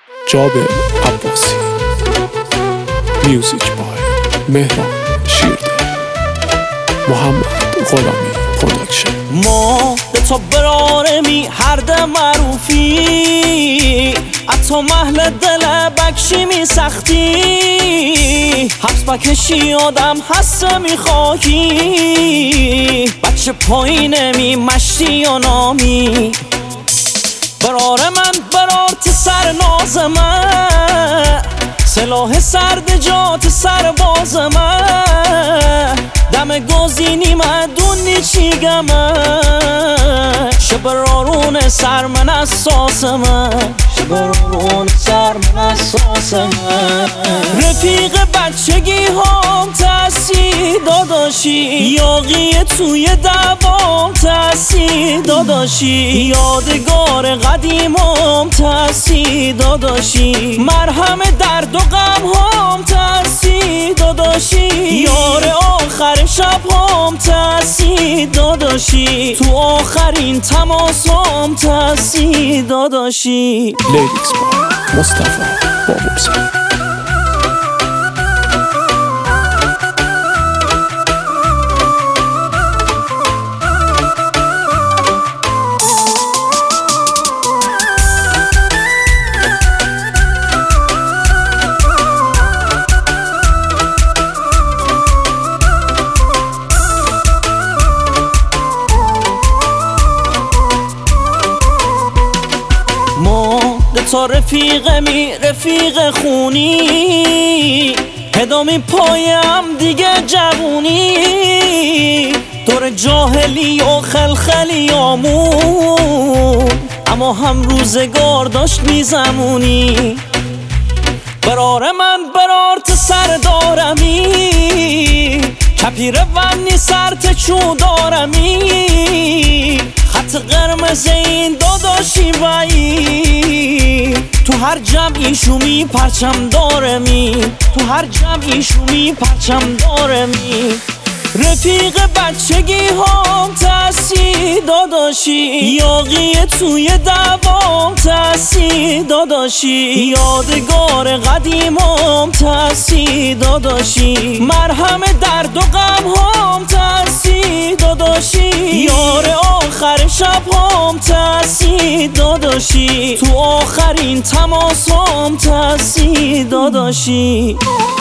جابر عباسی. میوزیک بای مهران شیرده. محمد غلامی پروداکشن. ما به تو برارمی هر ده معروفی حتی محل دل بکشی می سختی حبس بکشی آدم هسته می خواهی بچه پایینه می مشتی یا نامی برار من برارت سر ناز من سلاح سرد جات سر باز من دم گازینی مدونی چی گمه شبرارون سر من اساس من شبرارون سر من اساس من رفیق بچگی هم تحصیل داداشی یاقی توی دوام تحصیل داداشی یادگار قدیمم تحصیل داداشی مرهم درد و غم هم تحصیل داداشی یار آخر شب هم تحصیل داداشی تو آخرین تماس هم تحصیل داداشی. لیریکس با مصطفی بابورزی. تا رفیقمی رفیق خونی هدامی پایم دیگه جوونی دور جاهلی و خلخلی آمون اما هم روزگار داشت میزمونی برار من برارت سر دارمی کپیر ونی سرت چو دارمی خط قرمز این داداشی بایی تو هر جمعی شومی پرچم دارمی تو هر جمعی شومی پرچم دارمی رفیق بچگی هم تحصیل داداشی یاقی توی دوام تحصیل داداشی یادگار قدیمم تحصیل داداشی مرهم درد و غم هم تحصیل داداشی یار آخر شب هم تحصیل داداشی تو آخرین تماس هم تحصیل داداشی.